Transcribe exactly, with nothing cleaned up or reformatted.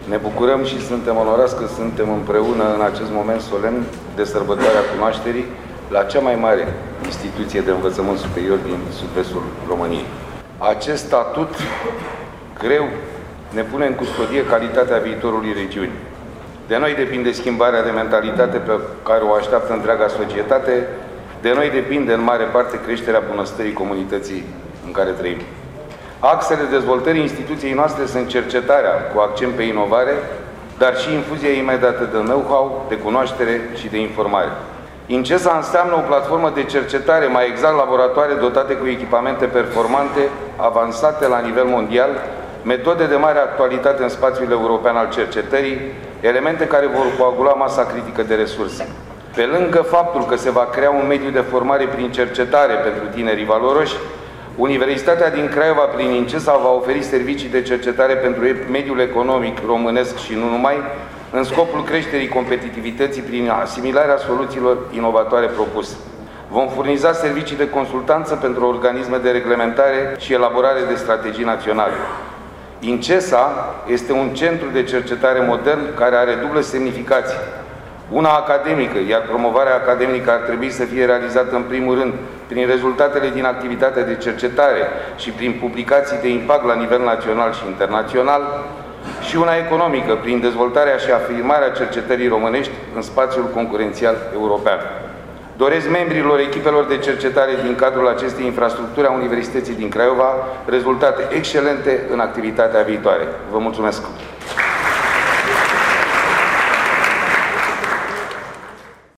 Ne bucurăm și suntem onorați că suntem împreună în acest moment solemn de sărbătoarea cunoașterii la cea mai mare instituție de învățământ superior din sud-vestul României. Acest statut greu ne pune în custodie calitatea viitorului regiunii. De noi depinde schimbarea de mentalitate pe care o așteaptă întreaga societate, de noi depinde în mare parte creșterea bunăstării comunității în care trăim. Axele dezvoltării instituției noastre sunt cercetarea cu accent pe inovare, dar și infuzia imediată de know-how, de cunoaștere și de informare. INCESA înseamnă o platformă de cercetare, mai exact laboratoare dotate cu echipamente performante, avansate la nivel mondial, metode de mare actualitate în spațiul european al cercetării, elemente care vor coagula masa critică de resurse. Pe lângă faptul că se va crea un mediu de formare prin cercetare pentru tinerii valoroși, Universitatea din Craiova, prin INCESA, va oferi servicii de cercetare pentru mediul economic românesc și nu numai, în scopul creșterii competitivității prin asimilarea soluțiilor inovatoare propuse. Vom furniza servicii de consultanță pentru organisme de reglementare și elaborare de strategii naționale. INCESA este un centru de cercetare modern care are dublă semnificație. Una academică, iar promovarea academică ar trebui să fie realizată în primul rând prin rezultatele din activitatea de cercetare și prin publicații de impact la nivel național și internațional, și una economică, prin dezvoltarea și afirmarea cercetării românești în spațiul concurențial european. Doresc membrilor echipelor de cercetare din cadrul acestei infrastructuri a Universității din Craiova rezultate excelente în activitatea viitoare. Vă mulțumesc!